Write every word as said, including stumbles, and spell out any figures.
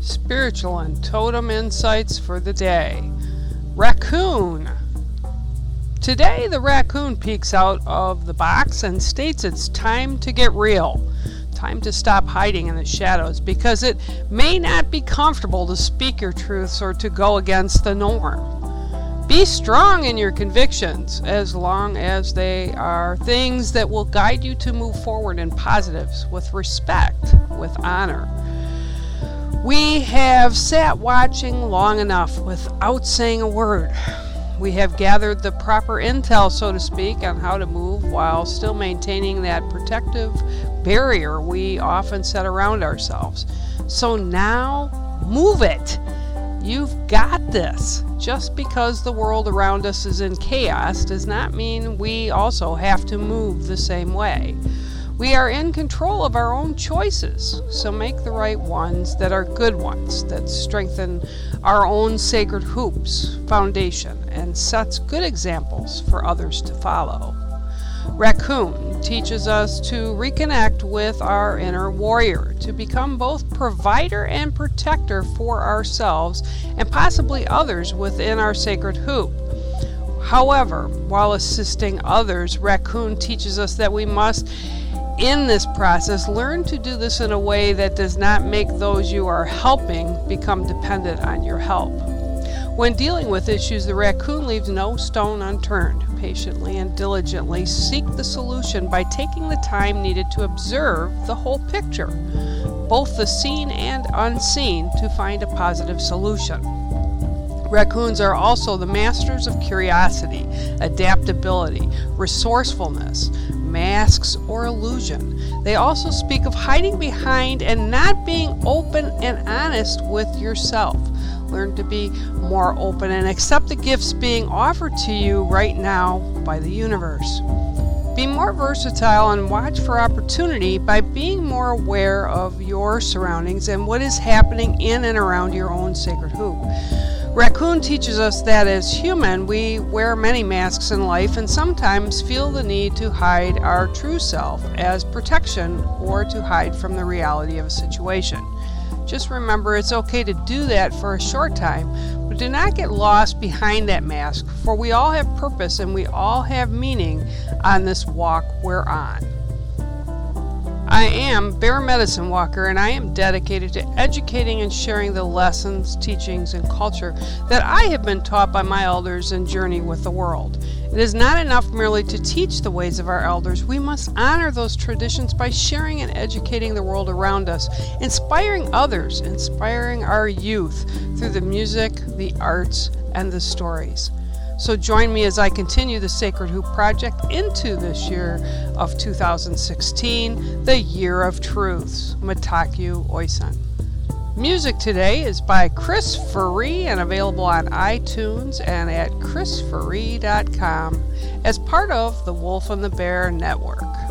Spiritual and totem insights for the day. Raccoon. Today the raccoon peeks out of the box and states it's time to get real. Time to stop hiding in the shadows because it may not be comfortable to speak your truths or to go against the norm. Be strong in your convictions as long as they are things that will guide you to move forward in positives with respect, with honor. We have sat watching long enough without saying a word. We have gathered the proper intel, so to speak, on how to move while still maintaining that protective barrier we often set around ourselves. So now, move it! You've got this. Just because the world around us is in chaos does not mean we also have to move the same way. We are in control of our own choices, so make the right ones that are good ones, that strengthen our own sacred hoops, foundation, and sets good examples for others to follow. Raccoon teaches us to reconnect with our inner warrior, to become both provider and protector for ourselves and possibly others within our sacred hoop. However, while assisting others, Raccoon teaches us that we must, in this process, learn to do this in a way that does not make those you are helping become dependent on your help. When dealing with issues, the raccoon leaves no stone unturned. Patiently and diligently seek the solution by taking the time needed to observe the whole picture, both the seen and unseen, to find a positive solution. Raccoons are also the masters of curiosity, adaptability, resourcefulness, masks or illusion. They also speak of hiding behind and not being open and honest with yourself. Learn to be more open and accept the gifts being offered to you right now by the universe. Be more versatile and watch for opportunity by being more aware of your surroundings and what is happening in and around your own sacred hoop. Raccoon teaches us that as human, we wear many masks in life and sometimes feel the need to hide our true self as protection or to hide from the reality of a situation. Just remember, it's okay to do that for a short time, but do not get lost behind that mask, for we all have purpose and we all have meaning on this walk we're on. I am Bear Medicine Walker, and I am dedicated to educating and sharing the lessons, teachings, and culture that I have been taught by my elders and journey with the world. It is not enough merely to teach the ways of our elders. We must honor those traditions by sharing and educating the world around us, inspiring others, inspiring our youth through the music, the arts, and the stories. So join me as I continue the Sacred Hoop Project into this year of two thousand sixteen, the Year of Truths. Mitaku Oisin. Music today is by Chris Faree and available on iTunes and at chris faree dot com as part of the Wolf and the Bear Network.